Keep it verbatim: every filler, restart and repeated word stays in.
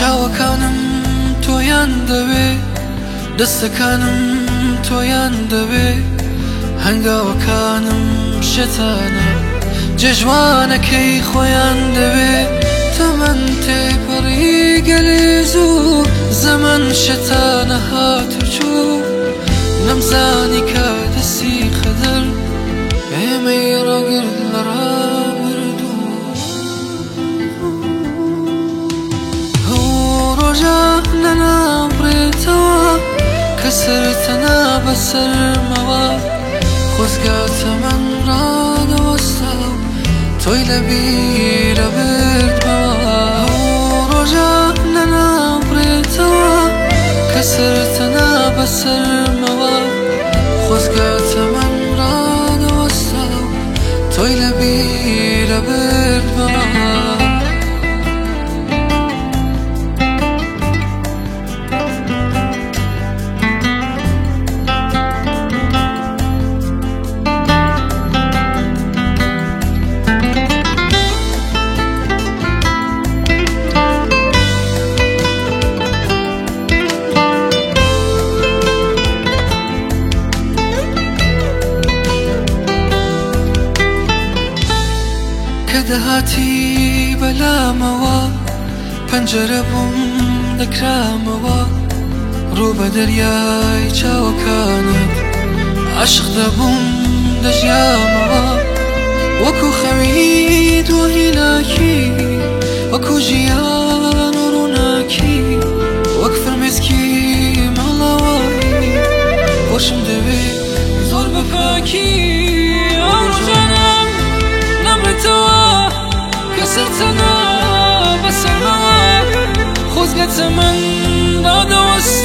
چاوەکانم تۆیان دەوێ دەستەکانم تۆیان دەوێ هەنگاوەکانم شێتانە جێژوانەکەی خۆیان دەوێ تەمەن تێپەڕی گەلێز و زەمەن شێتانە هاتوچوو نەمزانی کە دەستی خەدەر ئێمەی ڕاگرت لە ڕابردوو هەوو ڕۆژە نەنابڕێتەوە کە سەرتەنا بەسەرمەوە خۆزگاتە من ڕادەوەستا و تۆی لە بیرە بردمەوە هەوو ڕۆژە نەنابڕێتەوە کە سەرتەنا بەسەرمەوە خۆزگاتە من ڕادەوەستا و تۆی لە بیرە بردمەوە کە دەهاتی بەلامەوە پەنجەرە بووم دەکرامەوە ڕوو بە دەریای چاوەکانت عاشق دەبووم دەژیامەوە وەکو خەوی دۆهیلاکی وەکو ژیان و ڕووناکی وەک فرمێسکی ماڵاوایی خۆشم دەوێ زۆر بەپاکی ئەو ڕۆژانەم نەمرێتەوە کە سەرتەنا بەسەرمەوە خۆزگەتە من ڕادەوەستا